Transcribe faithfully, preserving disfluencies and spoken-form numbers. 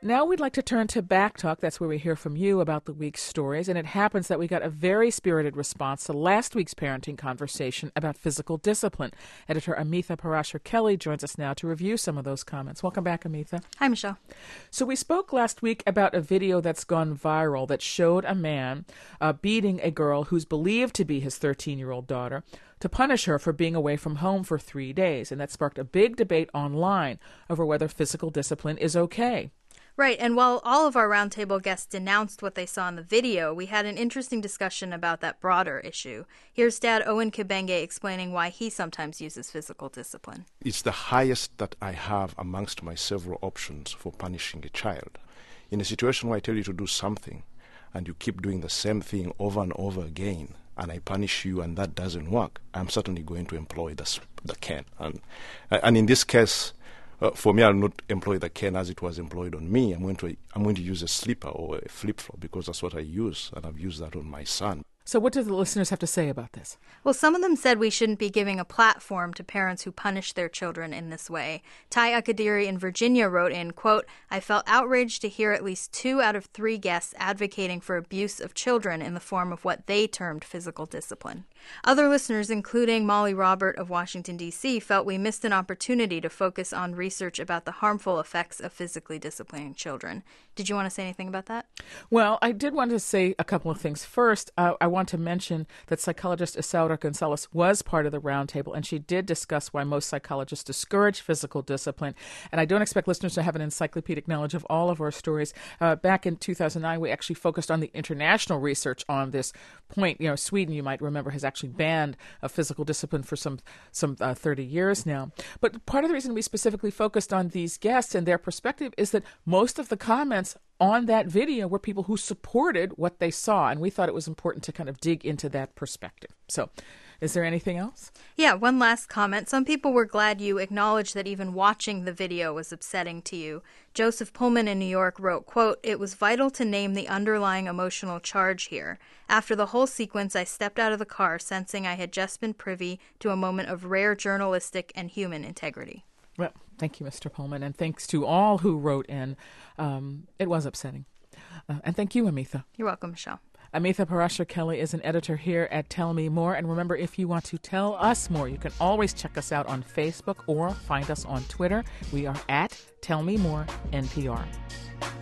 Now we'd like to turn to Back Talk. That's where we hear from you about the week's stories. And it happens that we got a very spirited response to last week's parenting conversation about physical discipline. Editor Amitha Parashar-Kelly joins us now to review some of those comments. Welcome back, Amitha. Hi, Michelle. So we spoke last week about a video that's gone viral that showed a man uh, beating a girl who's believed to be his thirteen-year-old daughter to punish her for being away from home for three days. And that sparked a big debate online over whether physical discipline is okay. Right, and while all of our roundtable guests denounced what they saw in the video, we had an interesting discussion about that broader issue. Here's Dad Owen Kibenge explaining why he sometimes uses physical discipline. It's the highest that I have amongst my several options for punishing a child. In a situation where I tell you to do something, and you keep doing the same thing over and over again, and I punish you and that doesn't work, I'm certainly going to employ the, the cane. And, and in this case, Uh, for me, I'll not employ the cane as it was employed on me. I'm going to I'm going to use a slipper or a flip-flop because that's what I use, and I've used that on my son. So what do the listeners have to say about this? Well, some of them said we shouldn't be giving a platform to parents who punish their children in this way. Ty Akadiri in Virginia wrote in, quote, I felt outraged to hear at least two out of three guests advocating for abuse of children in the form of what they termed physical discipline. Other listeners, including Molly Robert of Washington, D C, felt we missed an opportunity to focus on research about the harmful effects of physically disciplining children. Did you want to say anything about that? Well, I did want to say a couple of things. First, uh, I want to mention that psychologist Isaura Gonzalez was part of the roundtable, and she did discuss why most psychologists discourage physical discipline. And I don't expect listeners to have an encyclopedic knowledge of all of our stories. Uh, back in two thousand nine, we actually focused on the international research on this point. You know, Sweden, you might remember, has actually banned uh, physical discipline for some some uh, thirty years now. But part of the reason we specifically focused on these guests and their perspective is that most of the comments on that video were people who supported what they saw, and we thought it was important to kind of dig into that perspective. So, is there anything else? Yeah, one last comment. Some people were glad you acknowledged that even watching the video was upsetting to you. Joseph Pullman in New York wrote, quote, it was vital to name the underlying emotional charge here. After the whole sequence, I stepped out of the car, sensing I had just been privy to a moment of rare journalistic and human integrity. Well, thank you, Mister Pullman, and thanks to all who wrote in. Um, it was upsetting. Uh, and thank you, Amitha. You're welcome, Michelle. Amitha Parashar-Kelly is an editor here at Tell Me More. And remember, if you want to tell us more, you can always check us out on Facebook or find us on Twitter. We are at Tell Me More N P R.